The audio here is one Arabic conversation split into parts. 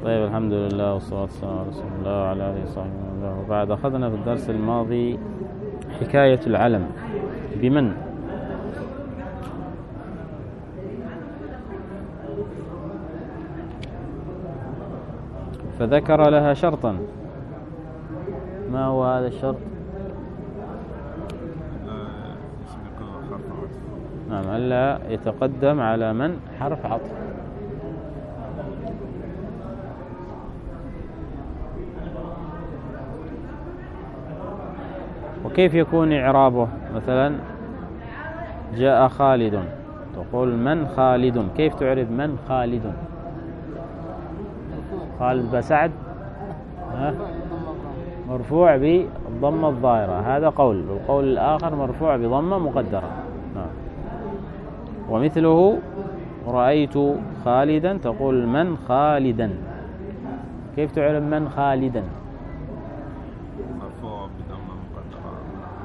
طيب، الحمد لله والصلاة والسلام على رسول الله وعلى آله وصحبه وسلم. وبعد، أخذنا في الدرس الماضي حكاية العلم بمن، فذكر لها شرطا. ما هو هذا الشرط؟ نعم، ألا يتقدم على من حرف عطف. وكيف يكون إعرابه؟ مثلا جاء خالد، تقول من خالد. كيف تعرب من خالد؟ خالد بسعد مرفوع بالضمة الظاهرة، هذا قول. والقول الآخر مرفوع بضمة مقدرة. ومثله رأيت خالدا، تقول من خالدا. كيف تعرب من خالدا؟ مرفوع بضمة مقدرة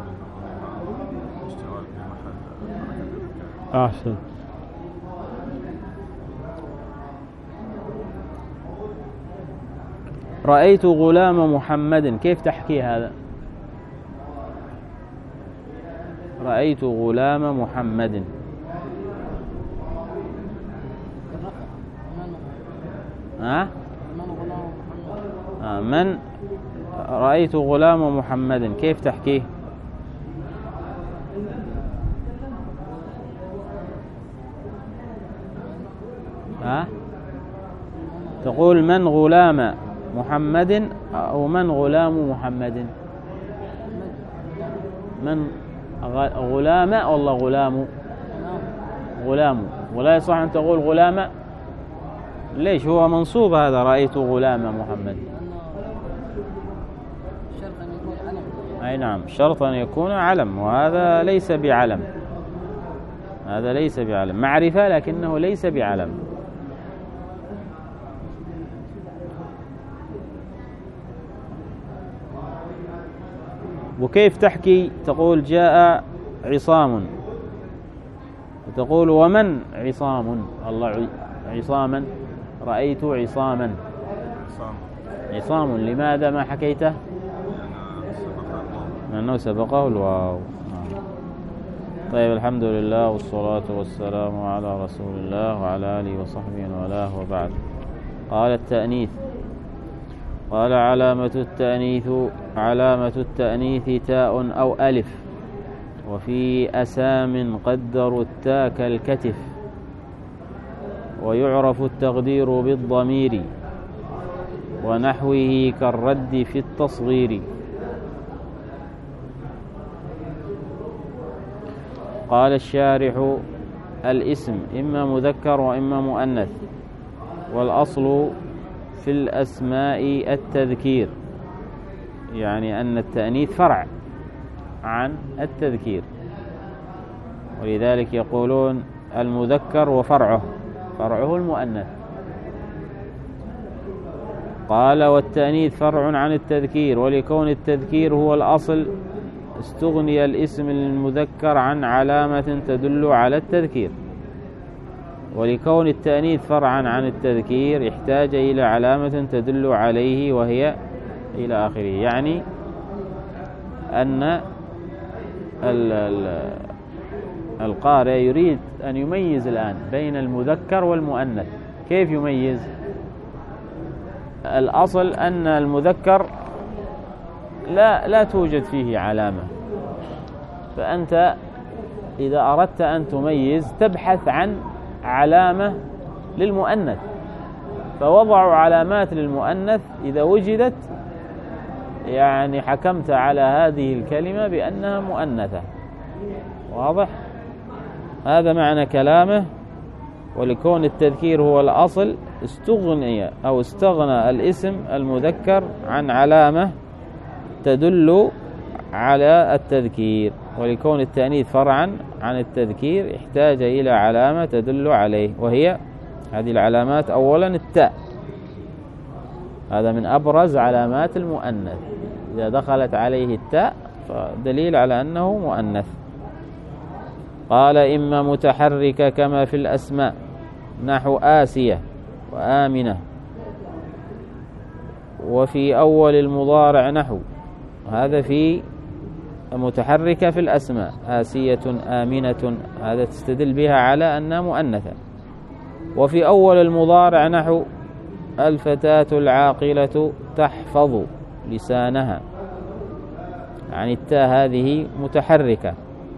اشتغال في محل. أحسن. رأيت غلام محمد، كيف تحكي هذا؟ رأيت غلام محمد. من رأيت غلام محمد، كيف تحكيه؟ تقول من غلام محمد أو من غلام محمد؟ من غلام والله غلام؟ غلام. ولا يصح أن تقول غلام. ليش؟ هو منصوب هذا رأيت غلام محمد. أي نعم، شرط أن يكون علم، وهذا ليس بعلم. هذا ليس بعلم، معرفة لكنه ليس بعلم. وكيف تحكي؟ تقول جاء عصام، وتقول ومن عصام؟ الله عصاما. رأيت عصاما. عصام. لماذا ما حكيته؟ لأنه سبقه الواو. طيب، الحمد لله والصلاة والسلام على رسول الله وعلى آله وصحبه وله، وبعد. قال التأنيث. قال علامة التأنيث تاء أو ألف، وفي أسام قدروا التاء كالكتف، ويعرف التقدير بالضمير، ونحوه كالرد في التصغير. قال الشارح: الاسم إما مذكر وإما مؤنث، والأصل في الأسماء التذكير، يعني أن التأنيث فرع عن التذكير، ولذلك يقولون المذكر وفرعه المؤنث. قال: والتأنيث فرع عن التذكير، ولكون التذكير هو الأصل استغني الاسم المذكر عن علامة تدل على التذكير، ولكون التأنيث فرعا عن التذكير احتاج إلى علامة تدل عليه، وهي إلى آخره. يعني أن القارئ يريد أن يميز الآن بين المذكر والمؤنث. كيف يميز؟ الأصل أن المذكر لا توجد فيه علامة، فأنت إذا أردت أن تميز تبحث عن علامة للمؤنث، فوضعوا علامات للمؤنث، إذا وجدت يعني حكمت على هذه الكلمة بأنها مؤنثة. واضح؟ هذا معنى كلامه. ولكون التذكير هو الأصل استغنى الاسم المذكر عن علامة تدل على التذكير، ولكون التأنيث فرعا عن التذكير احتاج إلى علامة تدل عليه، وهي هذه العلامات: أولا التاء، هذا من أبرز علامات المؤنث، إذا دخلت عليه التاء فدليل على أنه مؤنث. قال: إما متحركة كما في الأسماء، نحو آسية وآمنة، وفي أول المضارع نحو، هذا في متحركة في الأسماء، آسية، آمنة، هذا تستدل بها على أنها مؤنثة. وفي أول المضارع نحو الفتاة العاقلة تحفظ لسانها، يعني التاء هذه متحركة.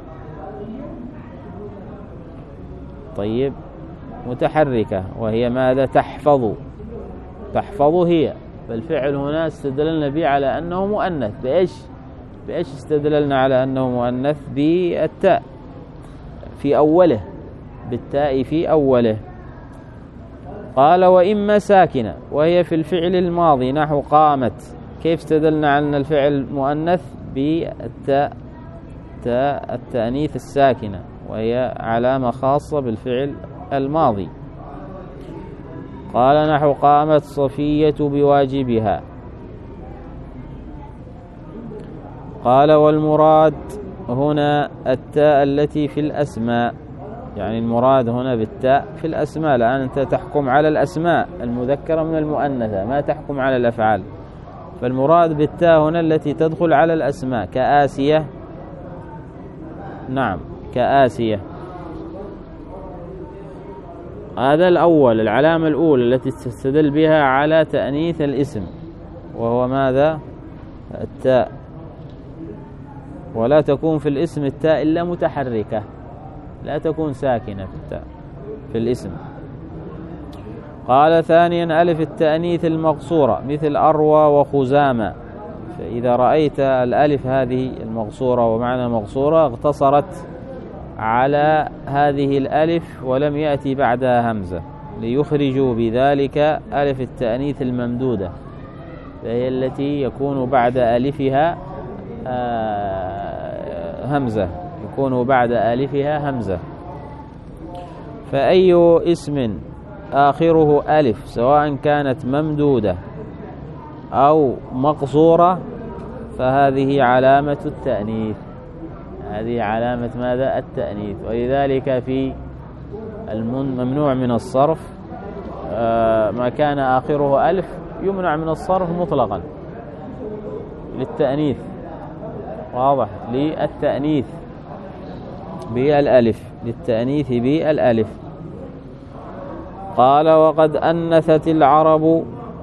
طيب، متحركة وهي ماذا؟ تحفظ. تحفظ هي، فالفعل هنا استدللنا به على أنه مؤنث. بإيش استدللنا على أنه مؤنث؟ بالتاء في أوله، بالتاء في أوله. قال وإما ساكنة وهي في الفعل الماضي نحو قامت. كيف استدلنا على أن الفعل مؤنث؟ بالتاء، تاء التأنيث الساكنة، وهي علامة خاصة بالفعل الماضي. قال نحو قامت صفية بواجبها. قال والمراد هنا التاء التي في الأسماء، يعني المراد هنا بالتاء في الأسماء، لأن أنت تحكم على الأسماء المذكرة من المؤنثة، ما تحكم على الأفعال. فالمراد بالتاء هنا التي تدخل على الأسماء، كآسية. نعم، كآسية. هذا الأول، العلامة الأولى التي تستدل بها على تأنيث الاسم، وهو ماذا؟ التاء. ولا تكون في الاسم التاء إلا متحركة، لا تكون ساكنة في التاء في الاسم. قال ثانيا ألف التأنيث المقصورة مثل أروى وخزامة. فإذا رأيت الألف هذه المقصورة، ومعنى مقصورة اقتصرت على هذه الألف ولم يأتي بعدها همزة، ليخرجوا بذلك ألف التأنيث الممدودة، فهي التي يكون بعد ألفها همزة، يكون بعد ألفها همزة. فأي اسم آخره ألف سواء كانت ممدودة أو مقصورة فهذه علامة التأنيث، هذه علامة ماذا؟ التأنيث. ولذلك في الممنوع من الصرف ما كان آخره ألف يمنع من الصرف مطلقا للتأنيث، واضح؟ للتأنيث بالألف، للتأنيث بالألف. قال وقد أنثت العرب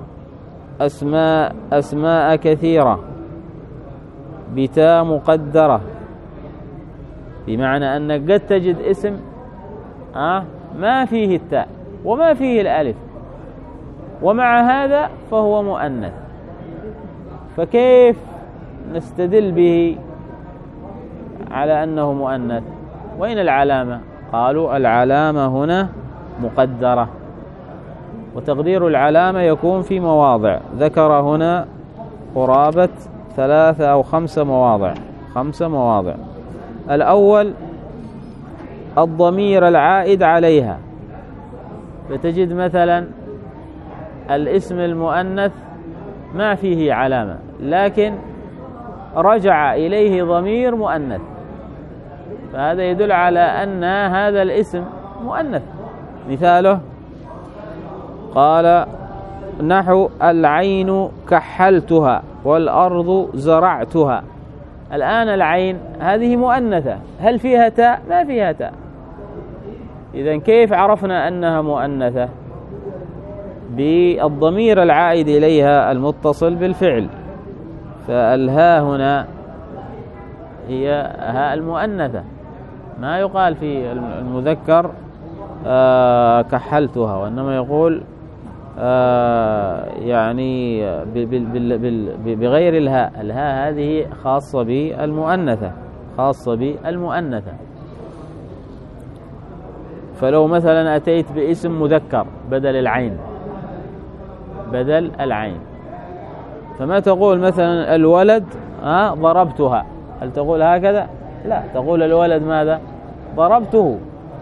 أسماء كثيرة بتاء مقدرة، بمعنى أنك قد تجد اسم ما فيه التاء وما فيه الألف، ومع هذا فهو مؤنث. فكيف نستدل به على أنه مؤنث؟ وين العلامة؟ قالوا العلامة هنا مقدرة، وتقدير العلامة يكون في مواضع، ذكر هنا قرابة 3 أو 5 مواضع، 5 مواضع. الأول الضمير العائد عليها، فتجد مثلا الاسم المؤنث ما فيه علامة لكن رجع إليه ضمير مؤنث، فهذا يدل على أن هذا الاسم مؤنث. مثاله قال نحو العين كحلتها والأرض زرعتها. الآن العين هذه مؤنثة، هل فيها تاء؟ ما فيها تاء. إذن كيف عرفنا أنها مؤنثة؟ بالضمير العائد إليها المتصل بالفعل، فالهاء هنا هي هاء المؤنثة، ما يقال في المذكر كحلتها، وإنما يقول يعني بغير الهاء. الهاء هذه خاصة بالمؤنثة، خاصة بالمؤنثة. فلو مثلا أتيت باسم مذكر بدل العين، بدل العين، فما تقول مثلا الولد ضربتها، هل تقول هكذا؟ لا، تقول الولد ماذا؟ ضربته،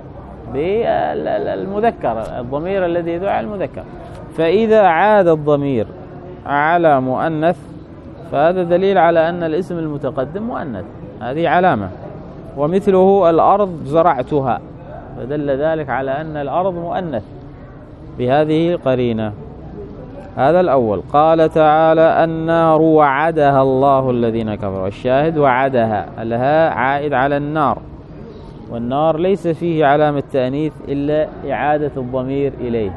بالمذكر، الضمير الذي يدعى على المذكر. فإذا عاد الضمير على مؤنث فهذا دليل على أن الاسم المتقدم مؤنث، هذه علامة. ومثله الأرض زرعتها، فدل ذلك على أن الأرض مؤنث بهذه القرينة. هذا الأول. قال تعالى النار وعدها الله الذين كفروا. الشاهد وعدها، الهاء عائد على النار، والنار ليس فيه علامة تأنيث إلا إعادة الضمير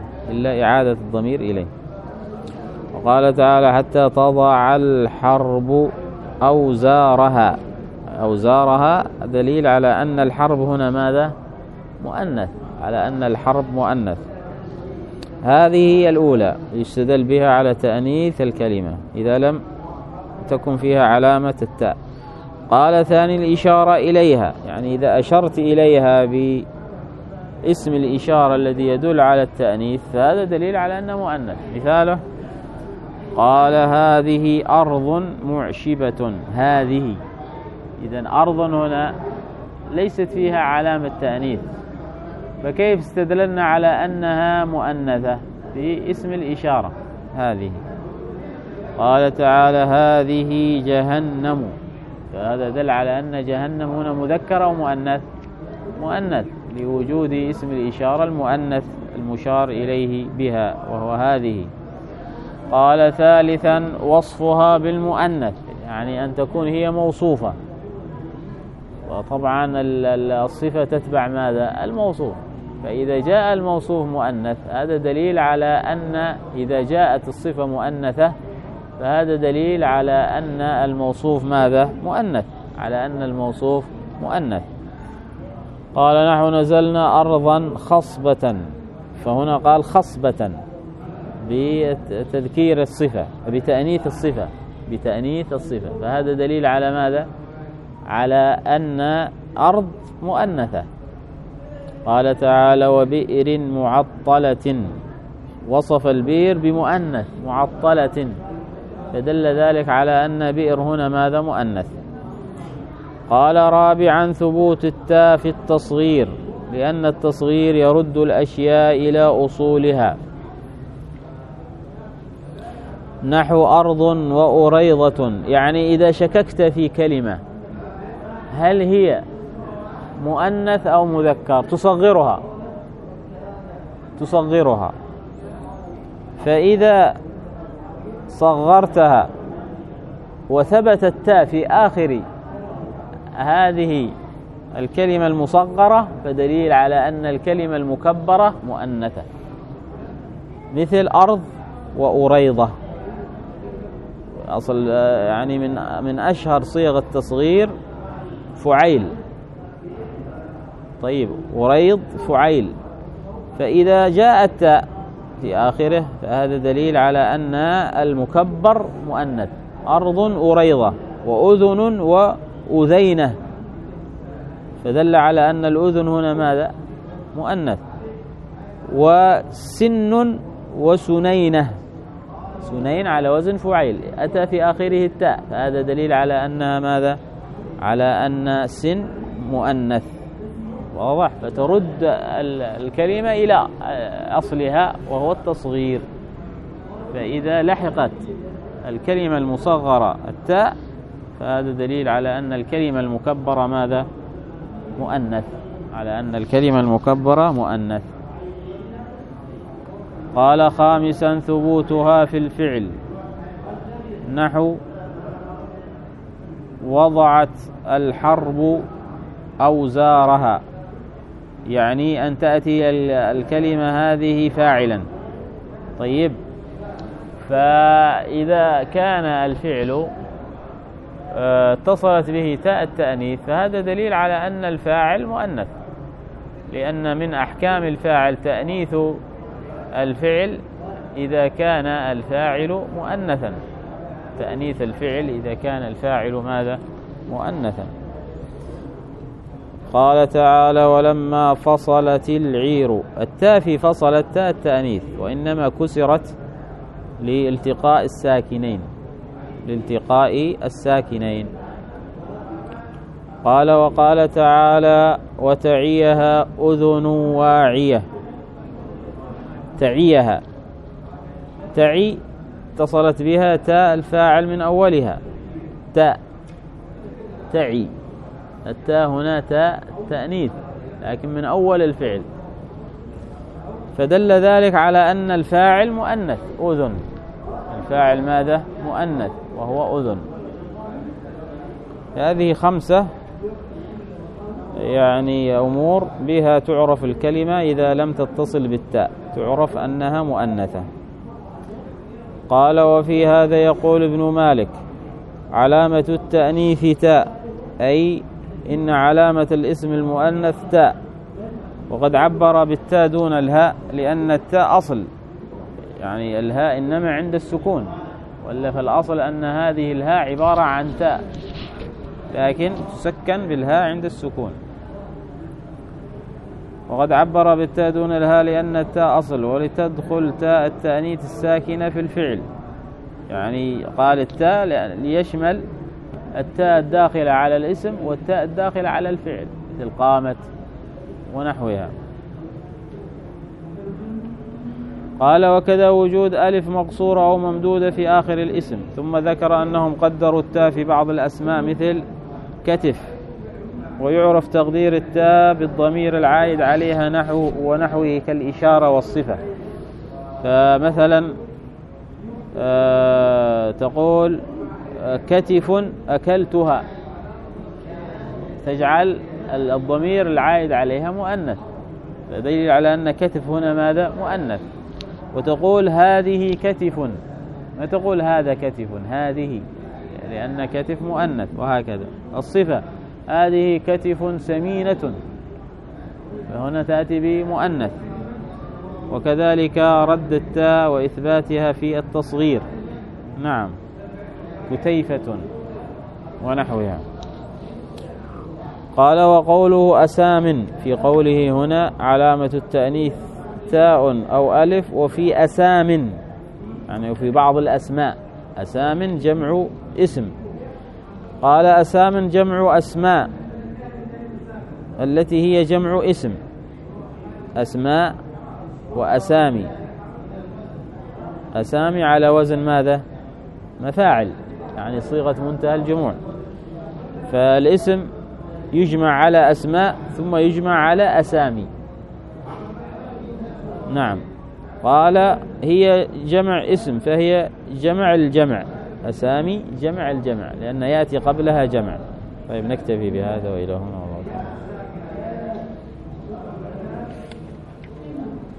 إليه. وقال تعالى حتى تضع الحرب أوزارها. أوزارها دليل على أن الحرب هنا ماذا؟ مؤنث، على أن الحرب مؤنث. هذه هي الأولى يستدل بها على تأنيث الكلمة إذا لم تكن فيها علامة التاء. قال ثاني الإشارة إليها، يعني إذا أشرت إليها باسم الإشارة الذي يدل على التأنيث فهذا دليل على أنه مؤنث. مثاله قال هذه أرض معشبة. هذه، إذن أرض هنا ليست فيها علامة تأنيث، فكيف استدللنا على أنها مؤنثة باسم الإشارة هذه؟ قال تعالى هذه جهنم، فهذا دل على أن جهنم هنا مذكر أو مؤنث؟ مؤنث، لوجود اسم الإشارة المؤنث المشار إليه بها وهو هذه. قال ثالثا وصفها بالمؤنث، يعني أن تكون هي موصوفة، وطبعا الصفة تتبع ماذا؟ الموصوف. فإذا جاء الموصوف مؤنث هذا دليل على أن إذا جاءت الصفة مؤنثة فهذا دليل على أن الموصوف ماذا؟ مؤنث، على أن الموصوف مؤنث. قال نحن نزلنا أرضا خصبة، فهنا قال خصبة بتذكير الصفة، بتأنيث الصفة، فهذا دليل على ماذا؟ على أن أرض مؤنثة. قال تعالى وبئر معطلة، وصف البئر بمؤنث معطلة، فدل ذلك على أن بئر هنا ماذا؟ مؤنث. قال رابعا ثبوت التاء في التصغير، لأن التصغير يرد الأشياء إلى أصولها. نحو أرض وأريضة، يعني إذا شككت في كلمة هل هي مؤنث أو مذكر تصغرها، فإذا صغرتها وثبت التاء في آخر هذه الكلمة المصغرة فدليل على أن الكلمة المكبرة مؤنثة، مثل أرض وأريضة. أصل يعني من أشهر صيغ التصغير فعيل. طيب أريض فعيل، فإذا جاء التاء في آخره فهذا دليل على أن المكبر مؤنث. أرض أريضة، وأذن وأذينة، فدل على أن الأذن هنا ماذا؟ مؤنث. وسن وسنينة، سنين على وزن فعيل، أتى في آخره التاء، فهذا دليل على أنها ماذا؟ على أن سن مؤنث. واضح؟ فترد الكلمة إلى أصلها وهو التصغير. فإذا لحقت الكلمة المصغرة التاء فهذا دليل على أن الكلمة المكبرة ماذا؟ مؤنث، على أن الكلمة المكبرة مؤنث. قال خامسا ثبوتها في الفعل، نحو وضعت الحرب أوزارها، يعني أن تأتي الكلمة هذه فاعلا. طيب، فإذا كان الفعل اتصلت به تاء التأنيث فهذا دليل على أن الفاعل مؤنث، لأن من أحكام الفاعل تأنيث الفعل إذا كان الفاعل مؤنثا، تأنيث الفعل إذا كان الفاعل ماذا؟ مؤنثا. قال تعالى ولما فصلت العير، التاء في فصلت تاء التأنيث، وإنما كسرت لالتقاء الساكنين. قال وقال تعالى وتعيها أذن واعية، تعيها، تعي اتصلت بها تاء الفاعل من أولها، تاء تعي، التاء هنا تاء تأنيث لكن من أول الفعل، فدل ذلك على أن الفاعل مؤنث أذن. الفاعل ماذا؟ مؤنث وهو أذن. هذه 5 يعني أمور بها تعرف الكلمة إذا لم تتصل بالتاء، تعرف أنها مؤنثة. قال: وفي هذا يقول ابن مالك: علامة التأنيث تاء، أي إن علامة الاسم المؤنث تاء. وقد عبر بالتاء دون الهاء لأن التاء أصل، يعني الهاء إنما عند السكون، ولا فالأصل أن هذه الهاء عبارة عن تاء، لكن تسكن بالهاء عند السكون. وقد عبر بالتاء دون الهاء لأن التاء أصل، ولتدخل تاء التأنيث الساكنة في الفعل، يعني قال التاء ليشمل التاء الداخلة على الاسم والتاء الداخلة على الفعل، مثل قامت ونحوها. قال: وكذا وجود ألف مقصورة أو ممدودة في آخر الاسم. ثم ذكر أنهم قدروا التاء في بعض الأسماء مثل كتف، ويعرف تقدير التاء بالضمير العائد عليها ونحوه كالإشارة والصفة. فمثلا تقول كتف أكلتها، تجعل الضمير العائد عليها مؤنث، دليل على أن كتف هنا ماذا؟ مؤنث. وتقول هذه كتف، ما تقول هذا كتف، هذه، لأن كتف مؤنث. وهكذا الصفة، هذه كتف سمينة، فهنا تأتي بمؤنث. وكذلك رد التاء وإثباتها في التصغير، نعم، كتيفة ونحوها. قال: وقوله أسام، في قوله هنا علامة التأنيث تاء أو ألف، وفي أسام يعني وفي بعض الأسماء. أسام جمع اسم. قال: أسام جمع أسماء، التي هي جمع اسم، أسماء وأسامي. أسامي على وزن ماذا؟ مفاعل، يعني صيغة منتهى الجموع. فالاسم يجمع على أسماء ثم يجمع على أسامي. نعم. قال: هي جمع اسم، فهي جمع الجمع، أسامي جمع الجمع، لأن يأتي قبلها جمع. طيب، نكتفي بهذا وإلى هنا.